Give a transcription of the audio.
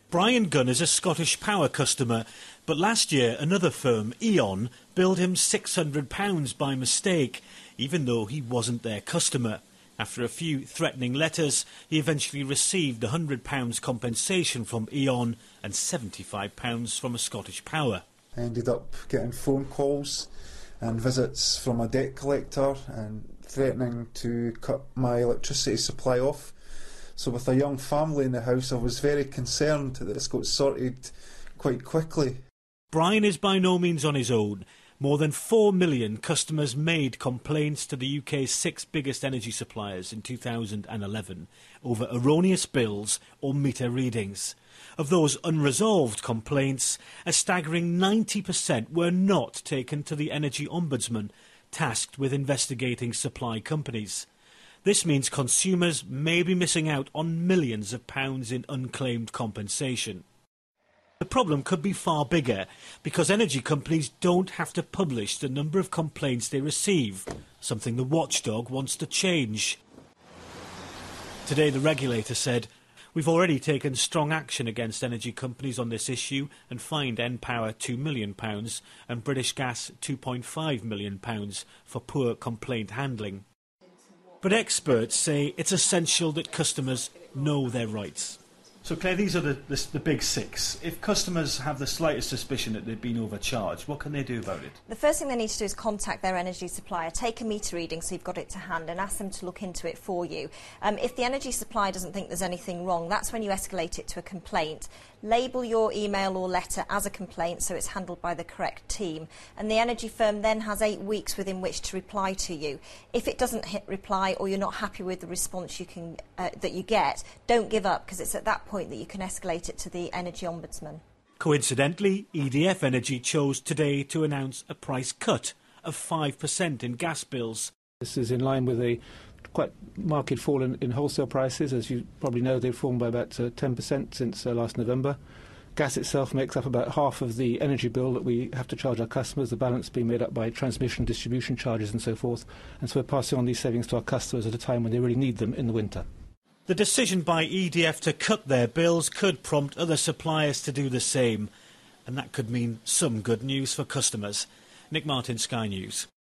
Brian Gunn is a Scottish Power customer, but last year another firm, E.ON, billed him £600 by mistake, even though he wasn't their customer. After a few threatening letters, he eventually received £100 compensation from E.ON and £75 from a Scottish Power. I ended up getting phone calls and visits from a debt collector and threatening to cut my electricity supply off. So with a young family in the house, I was very concerned that this got sorted quite quickly. Brian is by no means on his own. More than 4 million customers made complaints to the UK's 6 biggest energy suppliers in 2011 over erroneous bills or meter readings. Of those unresolved complaints, a staggering 90% were not taken to the Energy Ombudsman, tasked with investigating supply companies. This means consumers may be missing out on millions of pounds in unclaimed compensation. The problem could be far bigger because energy companies don't have to publish the number of complaints they receive, something the watchdog wants to change. Today the regulator said, "We've already taken strong action against energy companies on this issue and fined npower £2 million and British Gas £2.5 million for poor complaint handling." But experts say it's essential that customers know their rights. So, Claire, these are the big 6. If customers have the slightest suspicion that they've been overcharged, what can they do about it? The first thing they need to do is contact their energy supplier, take a meter reading so you've got it to hand and ask them to look into it for you. If the energy supplier doesn't think there's anything wrong, that's when you escalate it to a complaint. Label your email or letter as a complaint so it's handled by the correct team, and the energy firm then has 8 weeks within which to reply to you. If it doesn't hit reply or you're not happy with the response that you get, don't give up, because it's at that point that you can escalate it to the Energy Ombudsman. Coincidentally, EDF Energy chose today to announce a price cut of 5% in gas bills. This is in line with a quite marked fall in wholesale prices. As you probably know, they've fallen by about 10% since last November. Gas itself makes up about half of the energy bill that we have to charge our customers, the balance being made up by transmission, distribution charges and so forth. And so we're passing on these savings to our customers at a time when they really need them in the winter. The decision by EDF to cut their bills could prompt other suppliers to do the same, and that could mean some good news for customers. Nick Martin, Sky News.